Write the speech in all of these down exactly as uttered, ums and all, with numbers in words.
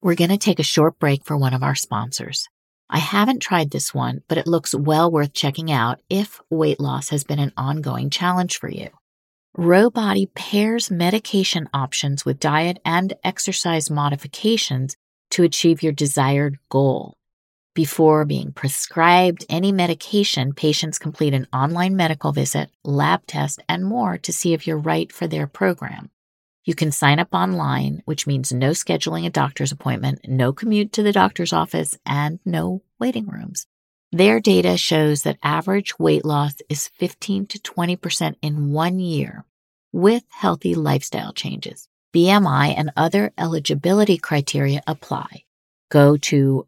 We're going to take a short break for one of our sponsors. I haven't tried this one, but it looks well worth checking out if weight loss has been an ongoing challenge for you. Rowbody pairs medication options with diet and exercise modifications to achieve your desired goal. Before being prescribed any medication, patients complete an online medical visit, lab test, and more to see if you're right for their program. You can sign up online, which means no scheduling a doctor's appointment, no commute to the doctor's office, and no waiting rooms. Their data shows that average weight loss is fifteen to twenty percent in one year with healthy lifestyle changes. B M I and other eligibility criteria apply. Go to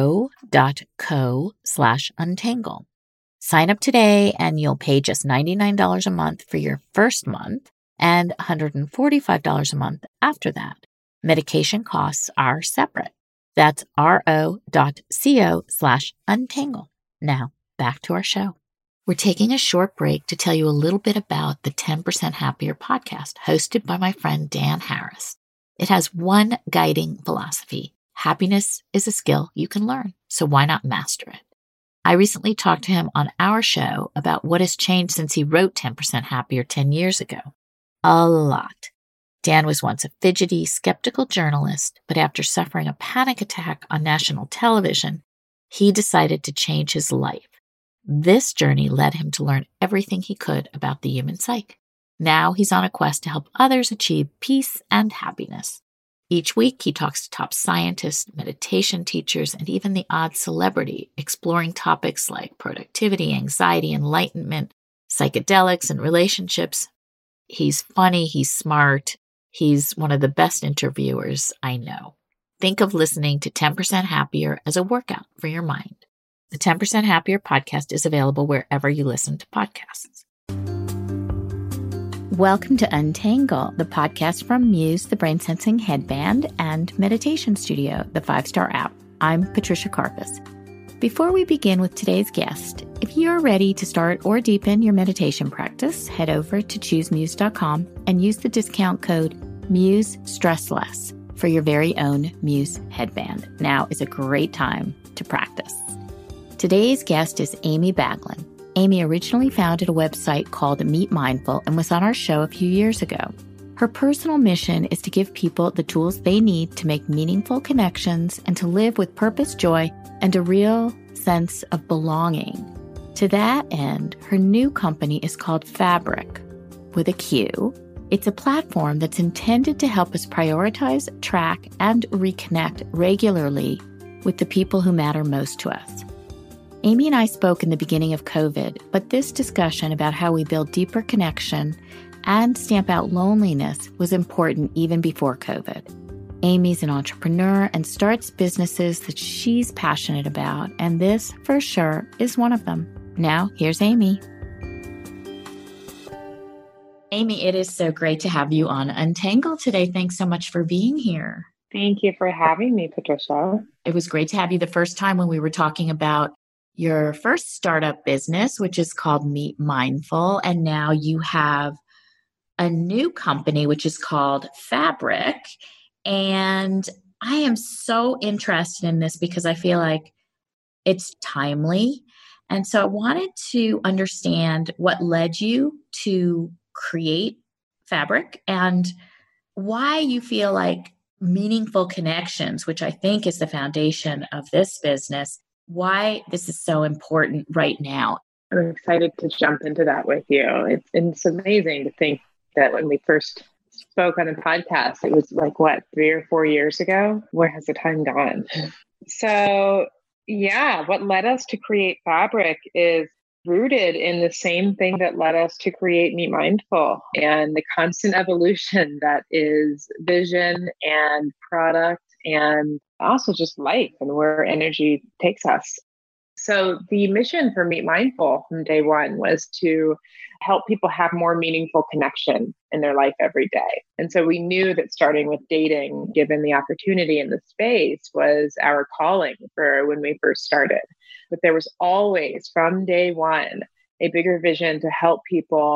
row.co slash untangle. Sign up today and you'll pay just ninety-nine dollars a month for your first month and one hundred forty-five dollars a month after that. Medication costs are separate. That's ro.co slash untangle. Now, back to our show. We're taking a short break to tell you a little bit about the ten percent Happier podcast hosted by my friend Dan Harris. It has one guiding philosophy. Happiness is a skill you can learn, so why not master it? I recently talked to him on our show about what has changed since he wrote ten percent Happier ten years ago. A lot. Dan was once a fidgety, skeptical journalist, but after suffering a panic attack on national television, he decided to change his life. This journey led him to learn everything he could about the human psyche. Now he's on a quest to help others achieve peace and happiness. Each week, he talks to top scientists, meditation teachers, and even the odd celebrity, exploring topics like productivity, anxiety, enlightenment, psychedelics, and relationships. He's funny, he's smart, he's one of the best interviewers I know. Think of listening to ten percent Happier as a workout for your mind. The ten percent Happier podcast is available wherever you listen to podcasts. Welcome to Untangle, the podcast from Muse, the brain sensing headband, and Meditation Studio, the five-star app. I'm Patricia Karpus. Before we begin with today's guest, if you're ready to start or deepen your meditation practice, head over to choose muse dot com and use the discount code MUSE-STRESSLESS for your very own Muse headband. Now is a great time to practice. Today's guest is Amy Baglin. Amy originally founded a website called Meet Mindful and was on our show a few years ago. Her personal mission is to give people the tools they need to make meaningful connections and to live with purpose, joy, and a real sense of belonging. To that end, her new company is called Fabric, with a Q. It's a platform that's intended to help us prioritize, track, and reconnect regularly with the people who matter most to us. Amy and I spoke in the beginning of COVID, but this discussion about how we build deeper connection and stamp out loneliness was important even before COVID. Amy's an entrepreneur and starts businesses that she's passionate about, and this, for sure, is one of them. Now, here's Amy. Amy, it is so great to have you on Untangle today. Thanks so much for being here. Thank you for having me, Patricia. It was great to have you the first time when we were talking about your first startup business, which is called Meet Mindful. And now you have a new company, which is called Fabric. And I am so interested in this because I feel like it's timely. And so I wanted to understand what led you to create Fabric and why you feel like meaningful connections, which I think is the foundation of this business, why this is so important right now. I'm excited to jump into that with you. It's, it's amazing to think that when we first spoke on a podcast, it was like, what, three or four years ago? Where has the time gone? So yeah, what led us to create Fabric is rooted in the same thing that led us to create Meet Mindful and the constant evolution that is vision and product and also just life and where energy takes us. So the mission for Meet Mindful from day one was to help people have more meaningful connection in their life every day. And so we knew that starting with dating, given the opportunity in the space, was our calling for when we first started. But there was always, from day one, a bigger vision to help people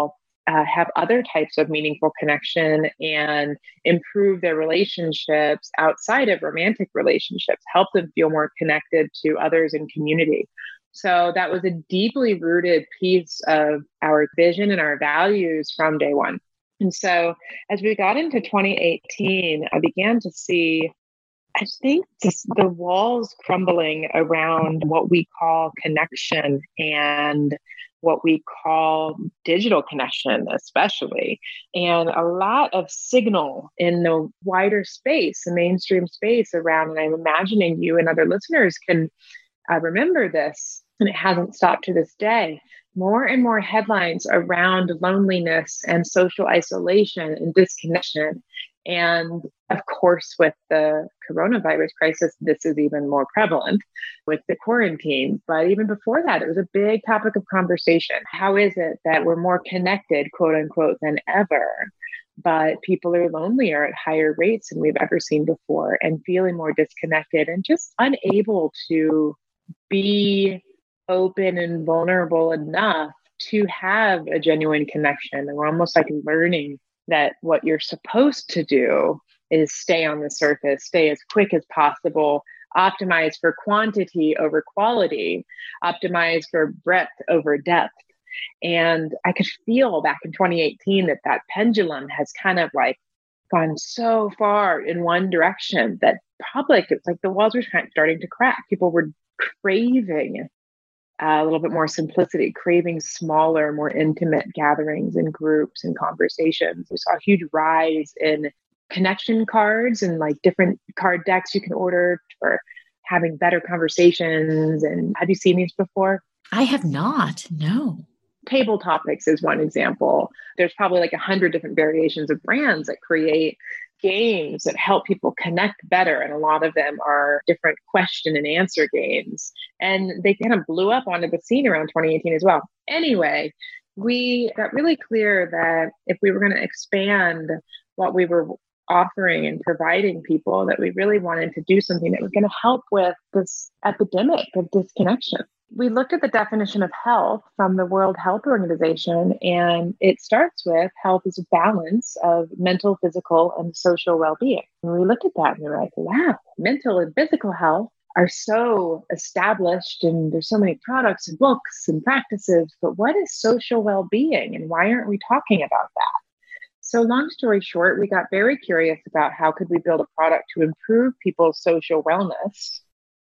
uh, have other types of meaningful connection and improve their relationships outside of romantic relationships, help them feel more connected to others in community. So that was a deeply rooted piece of our vision and our values from day one. And so as we got into twenty eighteen, I began to see, I think, just the walls crumbling around what we call connection and what we call digital connection, especially, and a lot of signal in the wider space, the mainstream space around. And I'm imagining you and other listeners can uh, remember this, and it hasn't stopped to this day. More and more headlines around loneliness and social isolation and disconnection. And of course, with the coronavirus crisis, this is even more prevalent with the quarantine. But even before that, it was a big topic of conversation. How is it that we're more connected, quote unquote, than ever, but people are lonelier at higher rates than we've ever seen before and feeling more disconnected and just unable to be open and vulnerable enough to have a genuine connection? And we're almost like learning that what you're supposed to do is stay on the surface, stay as quick as possible, optimize for quantity over quality, optimize for breadth over depth. And I could feel back in twenty eighteen that that pendulum has kind of like gone so far in one direction that public, it's like the walls were starting to crack. People were craving a little bit more simplicity, craving smaller, more intimate gatherings and groups and conversations. We saw a huge rise in connection cards and like different card decks you can order for having better conversations. And have you seen these before? I have not, no. Table Topics is one example. There's probably like a hundred different variations of brands that create games that help people connect better. And a lot of them are different question and answer games. And they kind of blew up onto the scene around twenty eighteen as well. Anyway, we got really clear that if we were going to expand what we were offering and providing people, that we really wanted to do something that was going to help with this epidemic of disconnection. We looked at the definition of health from the World Health Organization, and it starts with health is a balance of mental, physical, and social well-being. And we looked at that and we were like, wow, mental and physical health are so established and there's so many products and books and practices, but what is social well-being and why aren't we talking about that? So long story short, we got very curious about how could we build a product to improve people's social wellness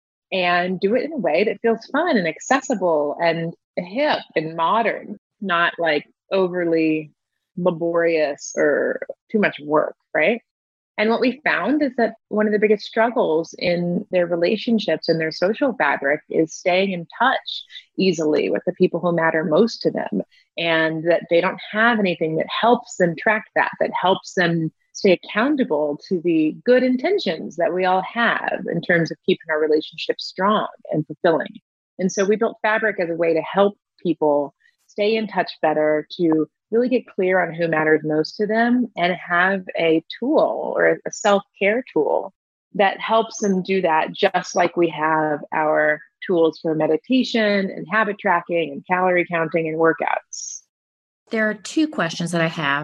and do it in a way that feels fun and accessible and hip and modern, not like overly laborious or too much work, right? And what we found is that one of the biggest struggles in their relationships and their social fabric is staying in touch easily with the people who matter most to them, and that they don't have anything that helps them track that, that helps them stay accountable to the good intentions that we all have in terms of keeping our relationships strong and fulfilling. And so we built Fabric as a way to help people stay in touch better, to really get clear on who matters most to them and have a tool or a self-care tool that helps them do that, just like we have our tools for meditation and habit tracking and calorie counting and workouts. There are two questions that I have.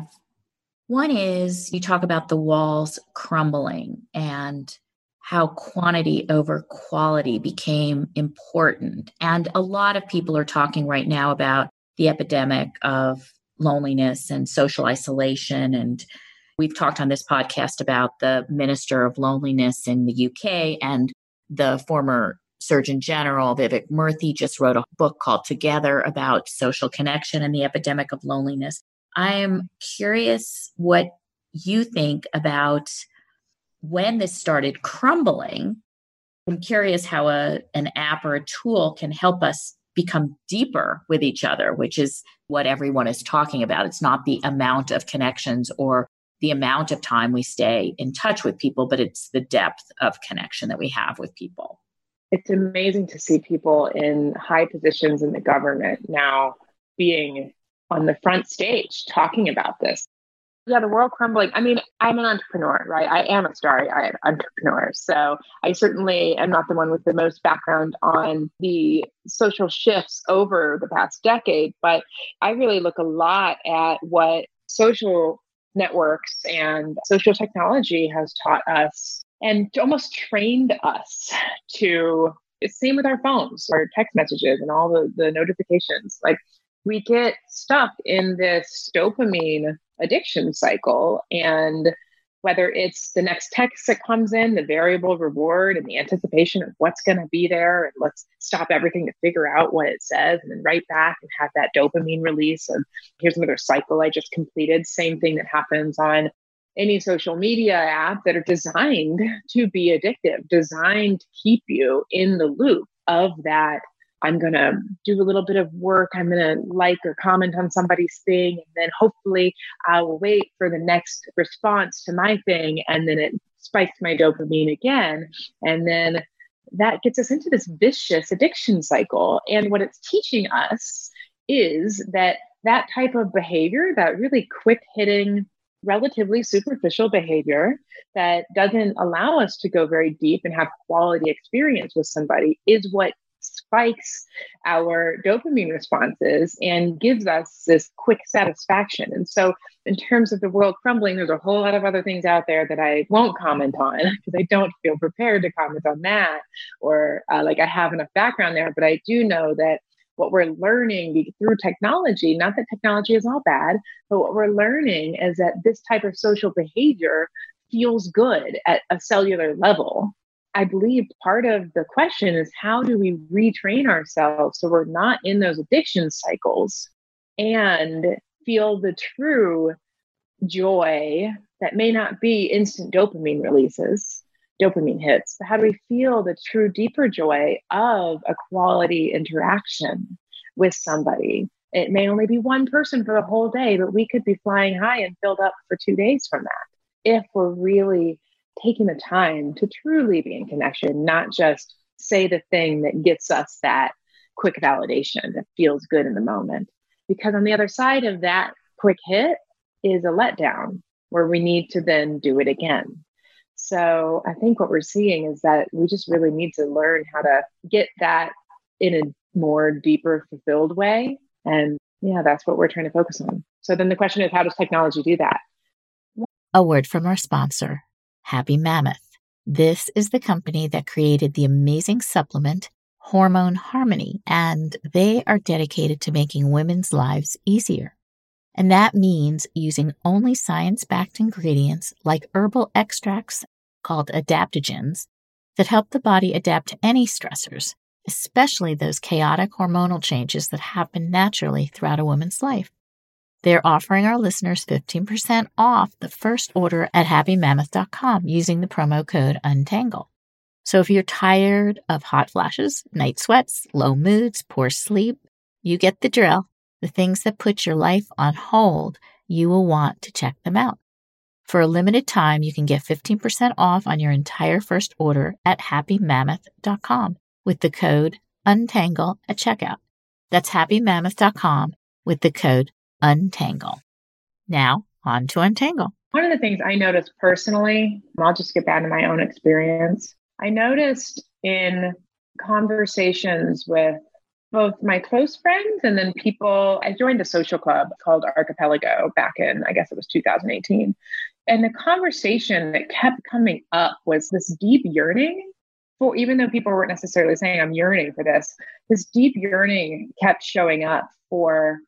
One is, you talk about the walls crumbling and how quantity over quality became important. And a lot of people are talking right now about the epidemic of loneliness and social isolation. And we've talked on this podcast about the Minister of Loneliness in the U K, and the former Surgeon General, Vivek Murthy, just wrote a book called Together about social connection and the epidemic of loneliness. I am curious what you think about when this started crumbling. I'm curious how a, an app or a tool can help us become deeper with each other, which is what everyone is talking about. It's not the amount of connections or the amount of time we stay in touch with people, but it's the depth of connection that we have with people. It's amazing to see people in high positions in the government now being on the front stage talking about this. Yeah, the world crumbling. I mean, I'm an entrepreneur, right? I am a starry-eyed entrepreneur. So I certainly am not the one with the most background on the social shifts over the past decade, but I really look a lot at what social networks and social technology has taught us and almost trained us to. It's same with our phones, our text messages and all the, the notifications. Like we get stuck in this dopamine addiction cycle. And whether it's the next text that comes in, the variable reward and the anticipation of what's going to be there, and let's stop everything to figure out what it says and then write back and have that dopamine release of here's another cycle I just completed. Same thing that happens on any social media app that are designed to be addictive, designed to keep you in the loop of that. I'm going to do a little bit of work. I'm going to like or comment on somebody's thing. And then hopefully I will wait for the next response to my thing. And then it spikes my dopamine again. And then that gets us into this vicious addiction cycle. And what it's teaching us is that that type of behavior, that really quick hitting, relatively superficial behavior that doesn't allow us to go very deep and have quality experience with somebody is what spikes our dopamine responses and gives us this quick satisfaction. And so in terms of the world crumbling, there's a whole lot of other things out there that I won't comment on because I don't feel prepared to comment on that or uh, like I have enough background there. But I do know that what we're learning through technology, not that technology is all bad, but what we're learning is that this type of social behavior feels good at a cellular level. I believe part of the question is how do we retrain ourselves so we're not in those addiction cycles and feel the true joy that may not be instant dopamine releases, dopamine hits, but how do we feel the true deeper joy of a quality interaction with somebody? It may only be one person for the whole day, but we could be flying high and filled up for two days from that if we're really taking the time to truly be in connection, not just say the thing that gets us that quick validation that feels good in the moment. Because on the other side of that quick hit is a letdown where we need to then do it again. So I think what we're seeing is that we just really need to learn how to get that in a more deeper, fulfilled way. And yeah, that's what we're trying to focus on. So then the question is, how does technology do that? A word from our sponsor, Happy Mammoth. This is the company that created the amazing supplement Hormone Harmony, and they are dedicated to making women's lives easier. And that means using only science-backed ingredients like herbal extracts called adaptogens that help the body adapt to any stressors, especially those chaotic hormonal changes that happen naturally throughout a woman's life. They're offering our listeners fifteen percent off the first order at happy mammoth dot com using the promo code UNTANGLE. So if you're tired of hot flashes, night sweats, low moods, poor sleep, you get the drill. The things that put your life on hold, you will want to check them out. For a limited time, you can get fifteen percent off on your entire first order at happy mammoth dot com with the code UNTANGLE at checkout. That's happy mammoth dot com with the code UNTANGLE. Now, on to Untangle. One of the things I noticed personally, I'll just get back to my own experience. I noticed in conversations with both my close friends and then people, I joined a social club called Archipelago back in, I guess it was two thousand eighteen. And the conversation that kept coming up was this deep yearning for, even though people weren't necessarily saying I'm yearning for this, this deep yearning kept showing up for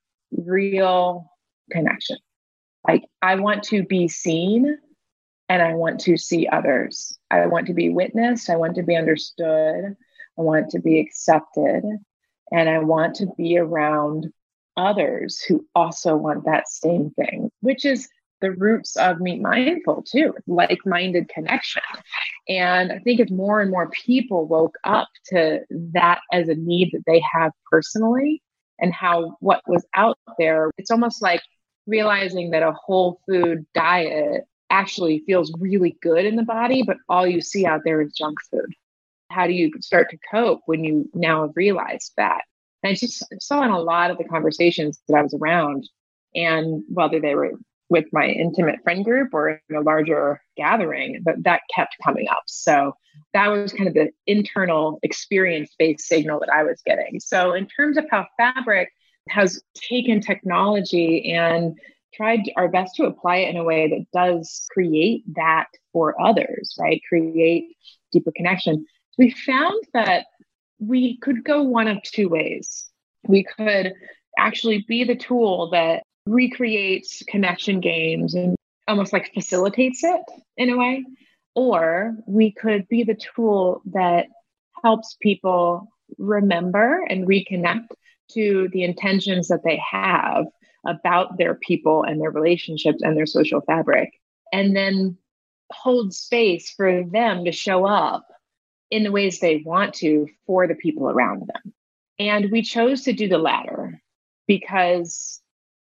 real connection. Like I want to be seen and I want to see others. I want to be witnessed. I want to be understood. I want to be accepted. And I want to be around others who also want that same thing, which is the roots of Meet Mindful too, like-minded connection. And I think as more and more people woke up to that as a need that they have personally and how what was out there, it's almost like realizing that a whole food diet actually feels really good in the body, but all you see out there is junk food. How do you start to cope when you now have realized that? And I just saw in a lot of the conversations that I was around, and whether they were with my intimate friend group or in a larger gathering, but that kept coming up. So that was kind of the internal experience-based signal that I was getting. So in terms of how Fabric has taken technology and tried our best to apply it in a way that does create that for others, right? Create deeper connection. We found that we could go one of two ways. We could actually be the tool that recreates connection games and almost like facilitates it in a way, or we could be the tool that helps people remember and reconnect to the intentions that they have about their people and their relationships and their social fabric, and then hold space for them to show up in the ways they want to for the people around them. And we chose to do the latter because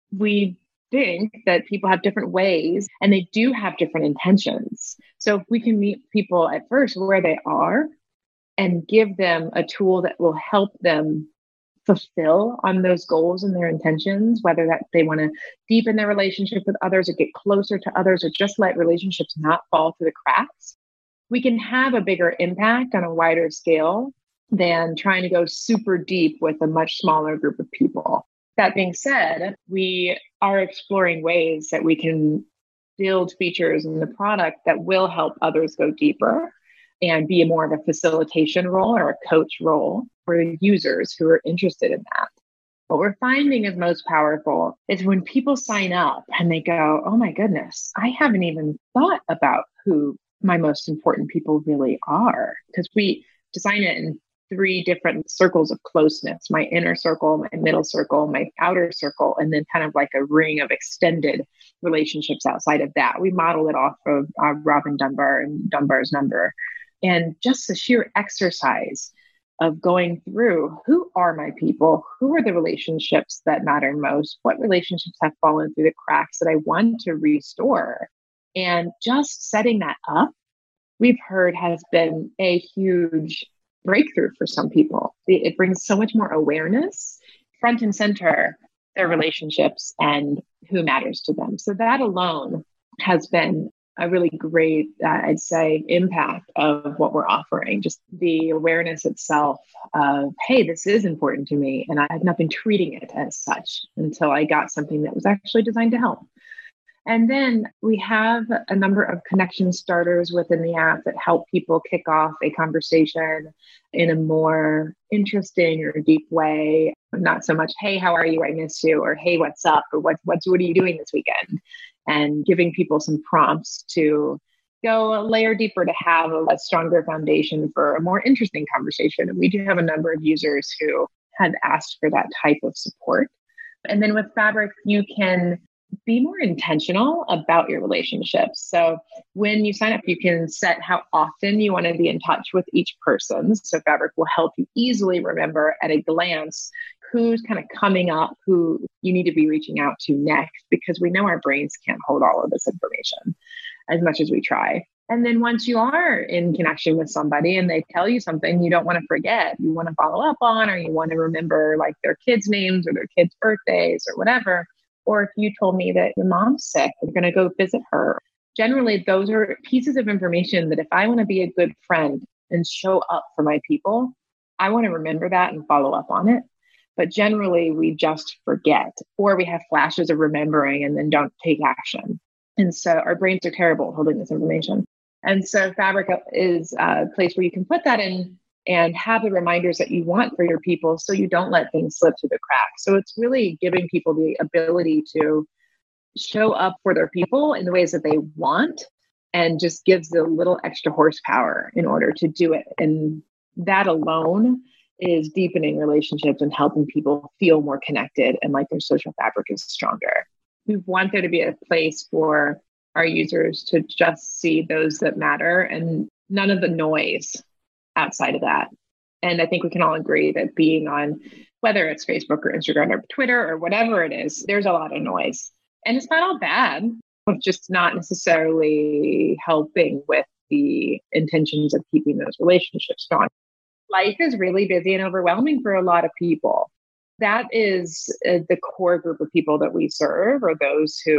we think that people have different ways and they do have different intentions. So if we can meet people at first where they are and give them a tool that will help them fulfill on those goals and their intentions, whether that they want to deepen their relationship with others or get closer to others or just let relationships not fall through the cracks, we can have a bigger impact on a wider scale than trying to go super deep with a much smaller group of people. That being said, we are exploring ways that we can build features in the product that will help others go deeper and be more of a facilitation role or a coach role for users who are interested in that. What we're finding is most powerful is when people sign up and they go, oh my goodness, I haven't even thought about who my most important people really are. Because we design it in three different circles of closeness, my inner circle, my middle circle, my outer circle, and then kind of like a ring of extended relationships outside of that. We model it off of uh, Robin Dunbar and Dunbar's number. And just the sheer exercise of going through who are my people, who are the relationships that matter most, what relationships have fallen through the cracks that I want to restore. And just setting that up, we've heard has been a huge breakthrough for some people. It, it brings so much more awareness front and center, their relationships and who matters to them. So that alone has been a really great, uh, I'd say, impact of what we're offering. Just the awareness itself of, hey, this is important to me. And I had not been treating it as such until I got something that was actually designed to help. And then we have a number of connection starters within the app that help people kick off a conversation in a more interesting or deep way. Not so much, hey, how are you? I miss you. Or, hey, what's up? Or what, what's, what are you doing this weekend? And giving people some prompts to go a layer deeper to have a, a stronger foundation for a more interesting conversation. And we do have a number of users who had asked for that type of support. And then with Fabric, you can be more intentional about your relationships. So when you sign up, you can set how often you want to be in touch with each person. So Fabric will help you easily remember at a glance who's kind of coming up, who you need to be reaching out to next, because we know our brains can't hold all of this information as much as we try. And then once you are in connection with somebody and they tell you something you don't want to forget, you want to follow up on, or you want to remember like their kids' names or their kids' birthdays or whatever. Or if you told me that your mom's sick, you're going to go visit her. Generally, those are pieces of information that if I want to be a good friend and show up for my people, I want to remember that and follow up on it. But generally, we just forget, or we have flashes of remembering and then don't take action. And so our brains are terrible at holding this information. And so Fabric is a place where you can put that in and have the reminders that you want for your people so you don't let things slip through the cracks. So it's really giving people the ability to show up for their people in the ways that they want, and just gives a little extra horsepower in order to do it. And that alone is deepening relationships and helping people feel more connected and like their social fabric is stronger. We want there to be a place for our users to just see those that matter and none of the noise outside of that. And I think we can all agree that being on, whether it's Facebook or Instagram or Twitter or whatever it is, there's a lot of noise. And it's not all bad. It's just not necessarily helping with the intentions of keeping those relationships strong. Life is really busy and overwhelming for a lot of people. That is uh, the core group of people that we serve, or those who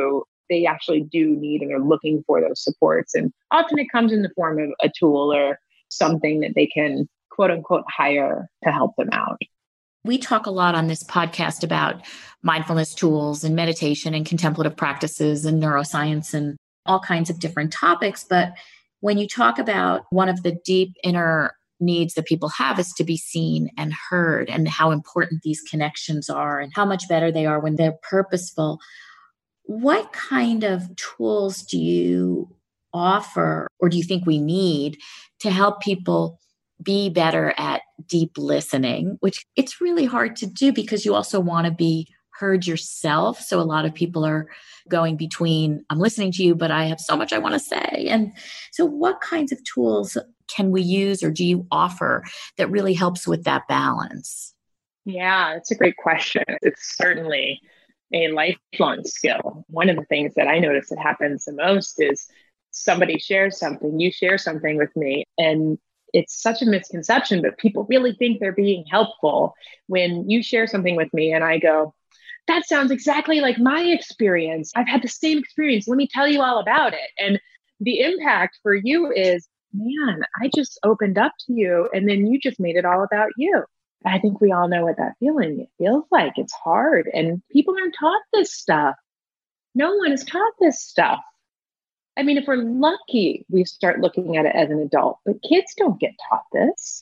they actually do need and are looking for those supports. And often it comes in the form of a tool or something that they can quote unquote hire to help them out. We talk a lot on this podcast about mindfulness tools and meditation and contemplative practices and neuroscience and all kinds of different topics. But when you talk about one of the deep inner needs that people have is to be seen and heard, and how important these connections are and how much better they are when they're purposeful, what kind of tools do you offer or do you think we need to help people be better at deep listening, which it's really hard to do because you also want to be heard yourself. So a lot of people are going between, I'm listening to you, but I have so much I want to say. And so what kinds of tools can we use or do you offer that really helps with that balance? Yeah, it's a great question. It's certainly a lifelong skill. One of the things that I notice that happens the most is somebody shares something, you share something with me, and it's such a misconception, but people really think they're being helpful when you share something with me and I go, that sounds exactly like my experience. I've had the same experience. Let me tell you all about it. And the impact for you is, man, I just opened up to you and then you just made it all about you. I think we all know what that feeling feels like. It's hard and people aren't taught this stuff. No one is taught this stuff. I mean, if we're lucky, we start looking at it as an adult, but kids don't get taught this.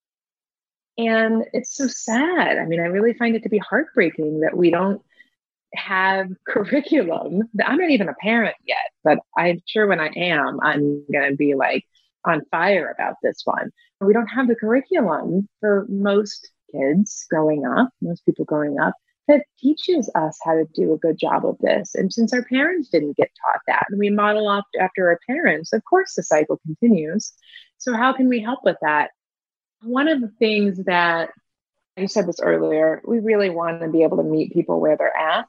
And it's so sad. I mean, I really find it to be heartbreaking that we don't have curriculum. I'm not even a parent yet, but I'm sure when I am, I'm going to be like on fire about this one. We don't have the curriculum for most kids growing up, most people growing up, that teaches us how to do a good job of this. And since our parents didn't get taught that, and we model off after our parents, of course the cycle continues. So how can we help with that? One of the things that, you said this earlier, we really want to be able to meet people where they're at.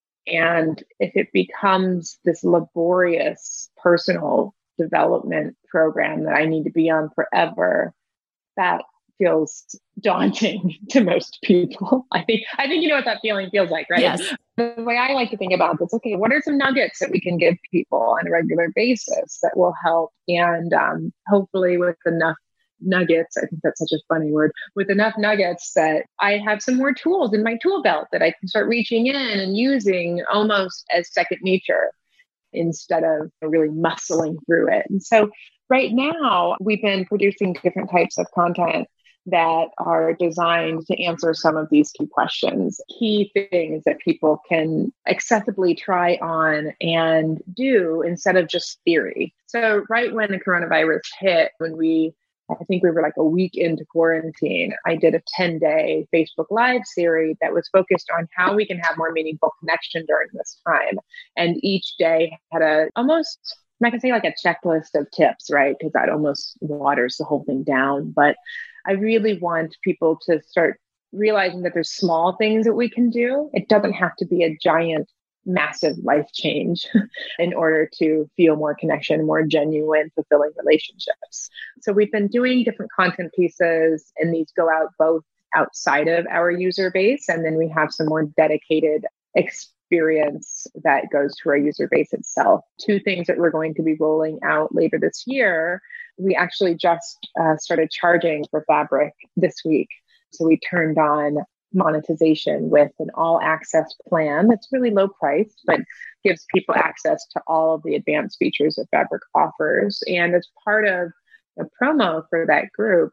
And if it becomes this laborious personal development program that I need to be on forever, that feels daunting to most people. I think I think you know what that feeling feels like, right? Yes. The way I like to think about this, okay, what are some nuggets that we can give people on a regular basis that will help? And um, hopefully with enough nuggets, I think that's such a funny word, with enough nuggets that I have some more tools in my tool belt that I can start reaching in and using almost as second nature instead of really muscling through it. And so right now we've been producing different types of content that are designed to answer some of these key questions, key things that people can accessibly try on and do instead of just theory. So right when the coronavirus hit, when we, I think we were like a week into quarantine, I did a ten day Facebook Live series that was focused on how we can have more meaningful connection during this time. And each day had a almost, I'm not gonna say like a checklist of tips, right? Because that almost waters the whole thing down. But I really want people to start realizing that there's small things that we can do. It doesn't have to be a giant, massive life change in order to feel more connection, more genuine, fulfilling relationships. So we've been doing different content pieces, and these go out both outside of our user base, and then we have some more dedicated experience that goes to our user base itself. Two things that we're going to be rolling out later this year. We actually just uh, started charging for Fabric this week. So we turned on monetization with an all access plan that's really low priced, but gives people access to all of the advanced features that Fabric offers. And as part of the promo for that group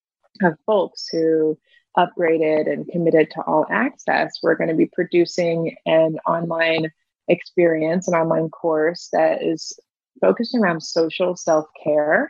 of folks who upgraded and committed to all access, we're going to be producing an online experience, an online course that is focused around social self-care.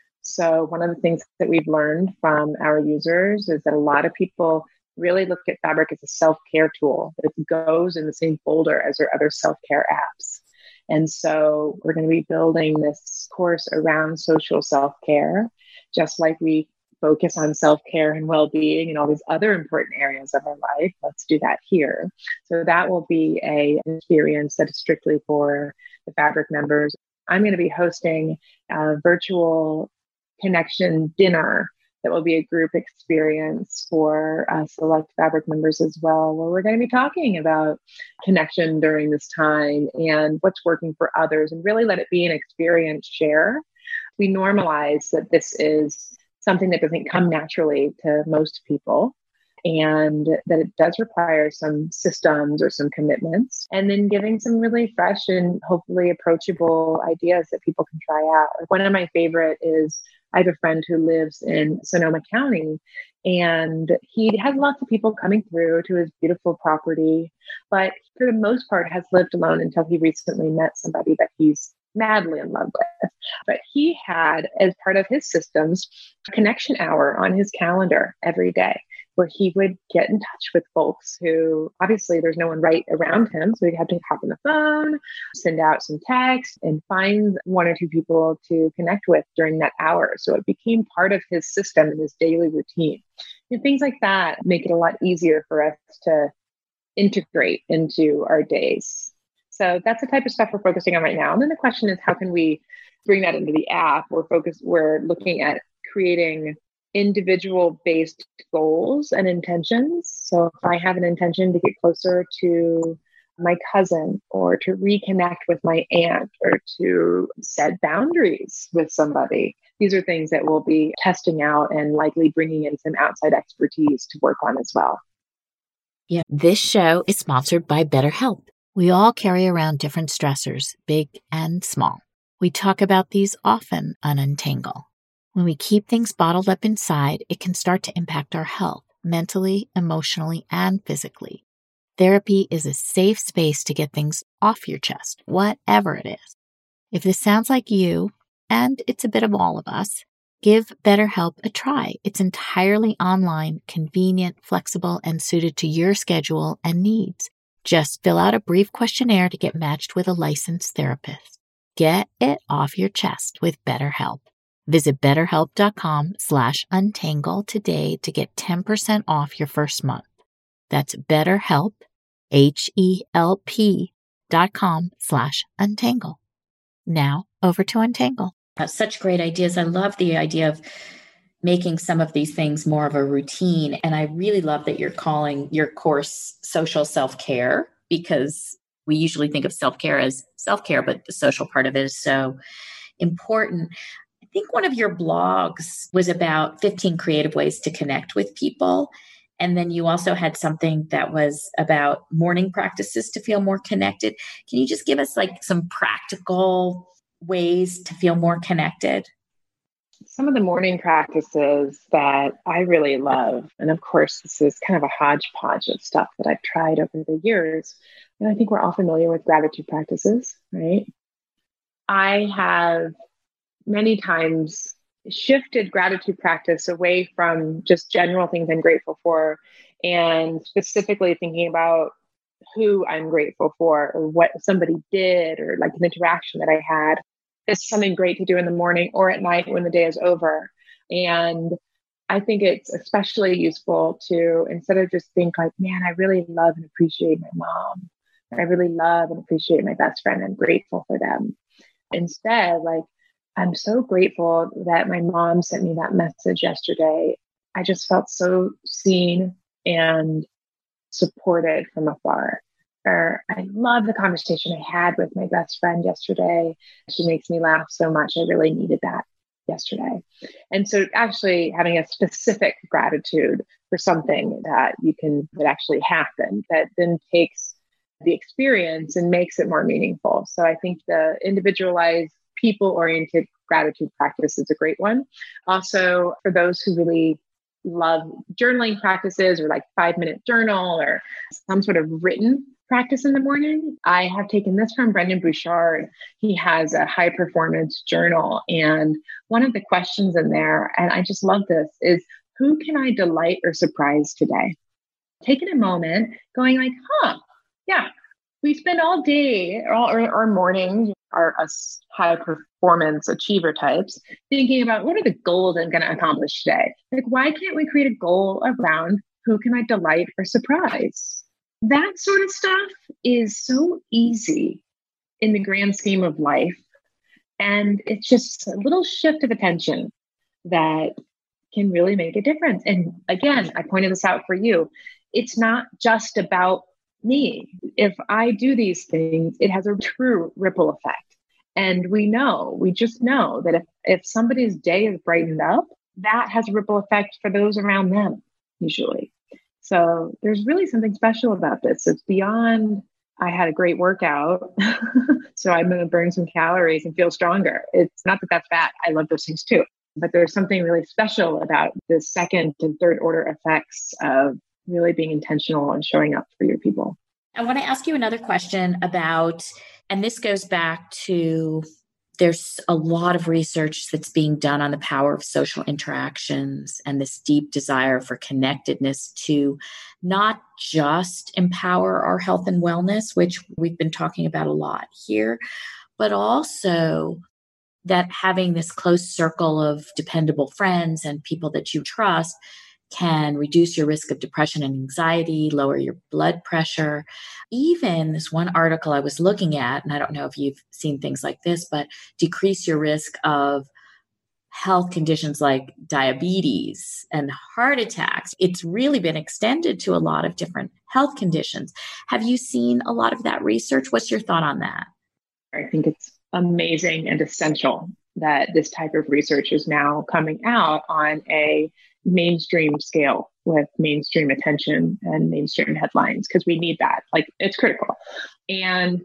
So one of the things that we've learned from our users is that a lot of people really look at Fabric as a self-care tool. It goes in the same folder as their other self-care apps. And so we're going to be building this course around social self-care, just like we focus on self-care and well-being and all these other important areas of our life. Let's do that here. So that will be a, an experience that is strictly for the Fabric members. I'm going to be hosting a virtual connection dinner that will be a group experience for uh, select Fabric members as well, where we're going to be talking about connection during this time and what's working for others, and really let it be an experience share. We normalize that this is something that doesn't come naturally to most people, and that it does require some systems or some commitments, and then giving some really fresh and hopefully approachable ideas that people can try out. One of my favorite is, I have a friend who lives in Sonoma County, and he has lots of people coming through to his beautiful property, but for the most part has lived alone until he recently met somebody that he's madly in love with. But he had, as part of his systems, a connection hour on his calendar every day, where he would get in touch with folks who, obviously there's no one right around him, so he'd have to hop on the phone, send out some text, and find one or two people to connect with during that hour. So it became part of his system and his daily routine. And things like that make it a lot easier for us to integrate into our days. So that's the type of stuff we're focusing on right now. And then the question is, how can we bring that into the app? We're focused, we're looking at creating individual based goals and intentions. So if I have an intention to get closer to my cousin, or to reconnect with my aunt, or to set boundaries with somebody, these are things that we'll be testing out and likely bringing in some outside expertise to work on as well. Yeah. This show is sponsored by BetterHelp. We all carry around different stressors, big and small. We talk about these often on Untangle. When we keep things bottled up inside, it can start to impact our health, mentally, emotionally, and physically. Therapy is a safe space to get things off your chest, whatever it is. If this sounds like you, and it's a bit of all of us, give BetterHelp a try. It's entirely online, convenient, flexible, and suited to your schedule and needs. Just fill out a brief questionnaire to get matched with a licensed therapist. Get it off your chest with BetterHelp. Visit betterhelp.com slash untangle today to get ten percent off your first month. That's BetterHelp, H-E-L-P dot com slash untangle. Now, over to Untangle. Such great ideas. I love the idea of making some of these things more of a routine. And I really love that you're calling your course social self-care, because we usually think of self-care as self-care, but the social part of it is so important. I think one of your blogs was about fifteen creative ways to connect with people. And then you also had something that was about morning practices to feel more connected. Can you just give us like some practical ways to feel more connected? Some of the morning practices that I really love, and of course, this is kind of a hodgepodge of stuff that I've tried over the years. And I think we're all familiar with gratitude practices, right? I have many times shifted gratitude practice away from just general things I'm grateful for, and specifically thinking about who I'm grateful for, or what somebody did, or like an interaction that I had. It's something great to do in the morning or at night when the day is over. And I think it's especially useful to, instead of just think like, man, I really love and appreciate my mom. I really love and appreciate my best friend. I'm grateful for them. Instead, like, I'm so grateful that my mom sent me that message yesterday. I just felt so seen and supported from afar. Or I love the conversation I had with my best friend yesterday. She makes me laugh so much. I really needed that yesterday. And so actually having a specific gratitude for something that you can, that actually happened, that then takes the experience and makes it more meaningful. So I think the individualized, people-oriented gratitude practice is a great one. Also, for those who really love journaling practices, or like five minute journal, or some sort of written practice in the morning, I have taken this from Brendon Burchard. He has a high performance journal. And one of the questions in there, and I just love this, is who can I delight or surprise today? Taking a moment, going like, huh, yeah, we spend all day or all or, or morning, our us high performance achiever types, thinking about what are the goals I'm going to accomplish today? Like, why can't we create a goal around who can I delight or surprise? That sort of stuff is so easy in the grand scheme of life. And it's just a little shift of attention that can really make a difference. And again, I pointed this out for you. It's not just about me. If I do these things, it has a true ripple effect. And we know, we just know that if, if somebody's day is brightened up, that has a ripple effect for those around them, usually. So there's really something special about this. It's beyond, I had a great workout, so I'm going to burn some calories and feel stronger. It's not that that's bad. I love those things too. But there's something really special about the second and third order effects of really being intentional and showing up for your people. I want to ask you another question about, and this goes back to, there's a lot of research that's being done on the power of social interactions and this deep desire for connectedness to not just empower our health and wellness, which we've been talking about a lot here, but also that having this close circle of dependable friends and people that you trust can reduce your risk of depression and anxiety, lower your blood pressure. Even this one article I was looking at, and I don't know if you've seen things like this, but decrease your risk of health conditions like diabetes and heart attacks. It's really been extended to a lot of different health conditions. Have you seen a lot of that research? What's your thought on that? I think it's amazing and essential that this type of research is now coming out on a mainstream scale with mainstream attention and mainstream headlines, because we need that. Like, it's critical. And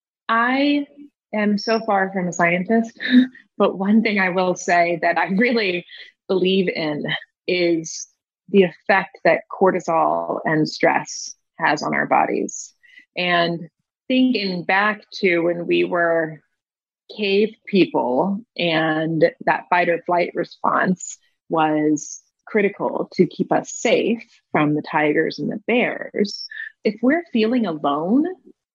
I am so far from a scientist, but one thing I will say that I really believe in is the effect that cortisol and stress has on our bodies. And thinking back to when we were cave people and that fight or flight response was critical to keep us safe from the tigers and the bears. If we're feeling alone,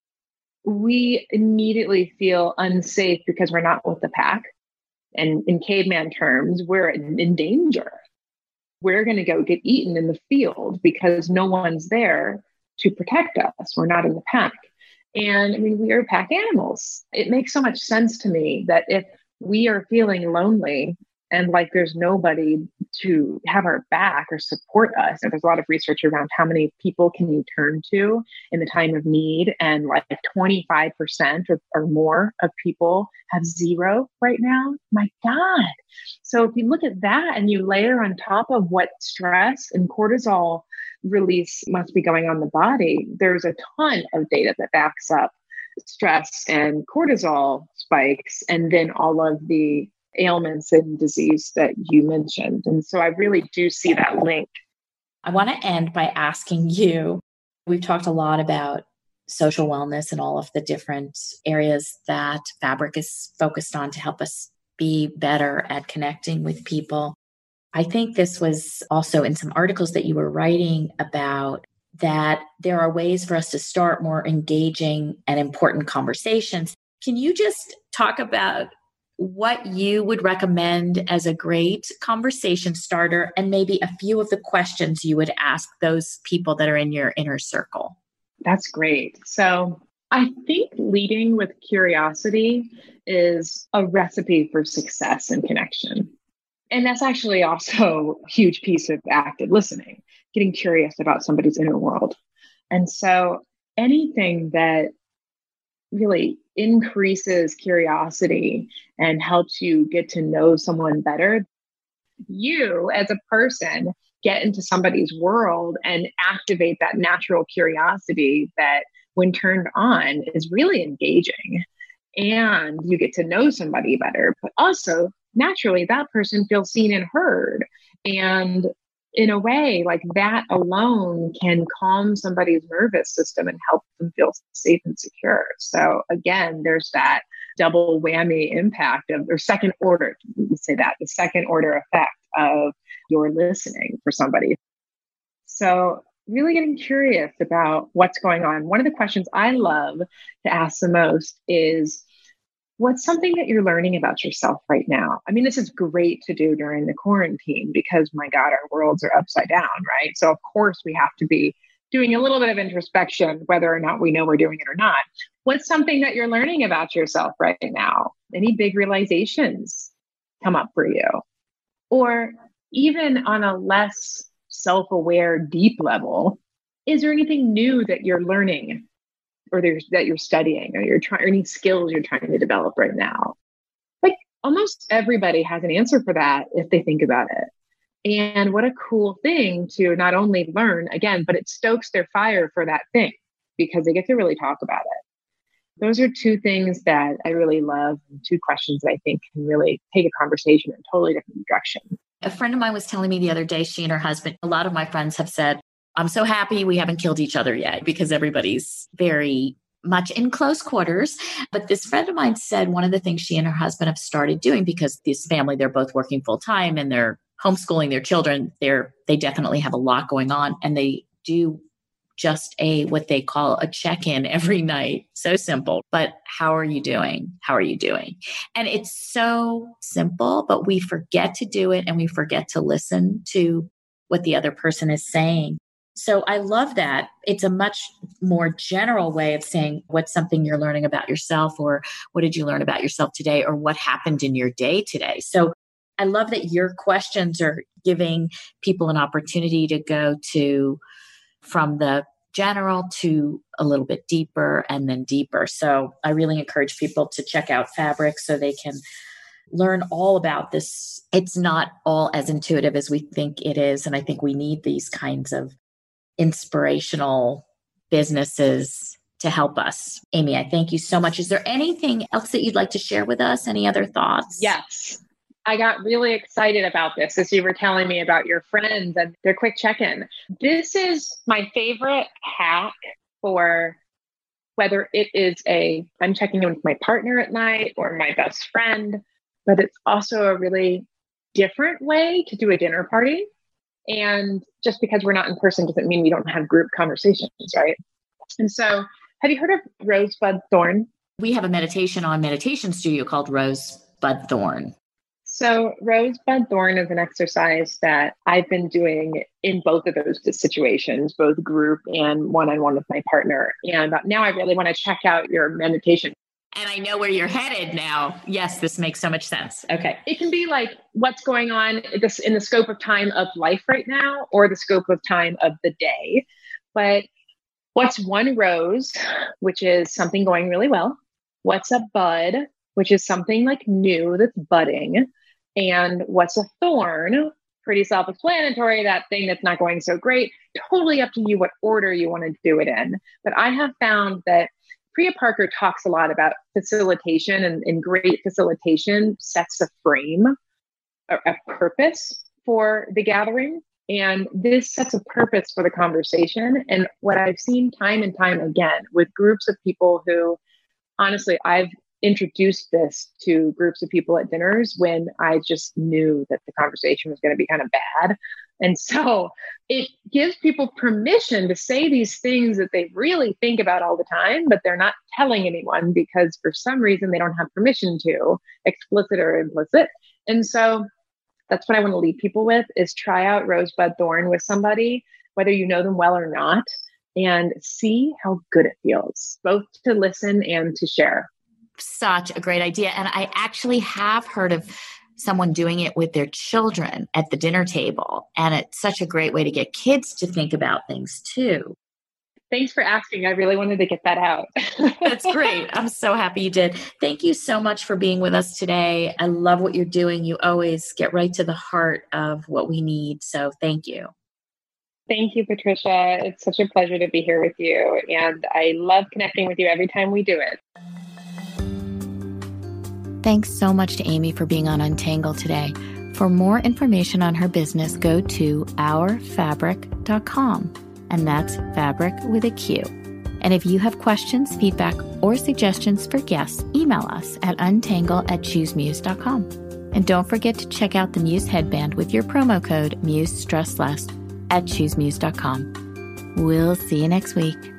we immediately feel unsafe because we're not with the pack. And in caveman terms, we're in, in danger. We're going to go get eaten in the field because no one's there to protect us. We're not in the pack. And I mean, we are pack animals. It makes so much sense to me that if we are feeling lonely and like there's nobody to have our back or support us, and there's a lot of research around how many people can you turn to in the time of need, and like twenty-five percent or, or more of people have zero right now. My God. So if you look at that and you layer on top of what stress and cortisol release must be going on in the body, there's a ton of data that backs up stress and cortisol spikes, and then all of the ailments and disease that you mentioned. And so I really do see that link. I want to end by asking you, we've talked a lot about social wellness and all of the different areas that Fabric is focused on to help us be better at connecting with people. I think this was also in some articles that you were writing about, that there are ways for us to start more engaging and important conversations. Can you just talk about what you would recommend as a great conversation starter and maybe a few of the questions you would ask those people that are in your inner circle? That's great. So I think leading with curiosity is a recipe for success and connection. And that's actually also a huge piece of active listening, getting curious about somebody's inner world. And so anything that really increases curiosity and helps you get to know someone better, you as a person get into somebody's world and activate that natural curiosity that when turned on is really engaging, and you get to know somebody better, but also naturally that person feels seen and heard. And in a way, like that alone can calm somebody's nervous system and help them feel safe and secure. So again, there's that double whammy impact of, or second order, let's say that, the second order effect of your listening for somebody. So really getting curious about what's going on. One of the questions I love to ask the most is, what's something that you're learning about yourself right now? I mean, this is great to do during the quarantine because, my God, our worlds are upside down, right? So of course we have to be doing a little bit of introspection, whether or not we know we're doing it or not. What's something that you're learning about yourself right now? Any big realizations come up for you? Or even on a less self-aware, deep level, is there anything new that you're learning or there's that you're studying or you're trying, any skills you're trying to develop right now? Like almost everybody has an answer for that if they think about it. And what a cool thing to not only learn again, but it stokes their fire for that thing because they get to really talk about it. Those are two things that I really love, two questions that I think can really take a conversation in a totally different direction. A friend of mine was telling me the other day, she and her husband, a lot of my friends have said, I'm so happy we haven't killed each other yet because everybody's very much in close quarters. But this friend of mine said one of the things she and her husband have started doing, because this family, they're both working full time and they're homeschooling their children. They're, they definitely have a lot going on, and they do just a, what they call a check-in every night. So simple, but how are you doing? How are you doing? And it's so simple, but we forget to do it and we forget to listen to what the other person is saying. So I love that. It's a much more general way of saying what's something you're learning about yourself, or what did you learn about yourself today, or what happened in your day today. So I love that your questions are giving people an opportunity to go to from the general to a little bit deeper and then deeper. So I really encourage people to check out Fabric so they can learn all about this. It's not all as intuitive as we think it is. And I think we need these kinds of inspirational businesses to help us. Amy, I thank you so much. Is there anything else that you'd like to share with us? Any other thoughts? Yes. I got really excited about this as you were telling me about your friends and their quick check-in. This is my favorite hack for whether it is a, I'm checking in with my partner at night or my best friend, but it's also a really different way to do a dinner party. And just because we're not in person doesn't mean we don't have group conversations, right? And so have you heard of Rosebud Thorn? We have a meditation on Meditation Studio called Rosebud Thorn. So Rosebud Thorn is an exercise that I've been doing in both of those situations, both group and one-on-one with my partner. And now I really want to check out your meditation. And I know where you're headed now. Yes, this makes so much sense. Okay. It can be like what's going on in the scope of time of life right now, or the scope of time of the day. But what's one rose, which is something going really well? What's a bud, which is something like new that's budding? And what's a thorn? Pretty self-explanatory, that thing that's not going so great. Totally up to you what order you want to do it in. But I have found that Priya Parker talks a lot about facilitation, and, and great facilitation sets a frame, a, a purpose for the gathering. And this sets a purpose for the conversation. And what I've seen time and time again with groups of people who, honestly, I've introduced this to groups of people at dinners when I just knew that the conversation was going to be kind of bad. And so it gives people permission to say these things that they really think about all the time, but they're not telling anyone because for some reason they don't have permission to, explicit or implicit. And so that's what I want to leave people with, is try out Rosebud Thorn with somebody, whether you know them well or not, and see how good it feels, both to listen and to share. Such a great idea. And I actually have heard of someone doing it with their children at the dinner table. And it's such a great way to get kids to think about things too. Thanks for asking. I really wanted to get that out. That's great. I'm so happy you did. Thank you so much for being with us today. I love what you're doing. You always get right to the heart of what we need. So thank you. Thank you, Patricia. It's such a pleasure to be here with you. And I love connecting with you every time we do it. Thanks so much to Amy for being on Untangle today. For more information on her business, go to our fabric dot com. And that's fabric with a Q. And if you have questions, feedback, or suggestions for guests, email us at untangle at choose muse dot com. And don't forget to check out the Muse headband with your promo code MUSE STRESS LESS at choose muse dot com. We'll see you next week.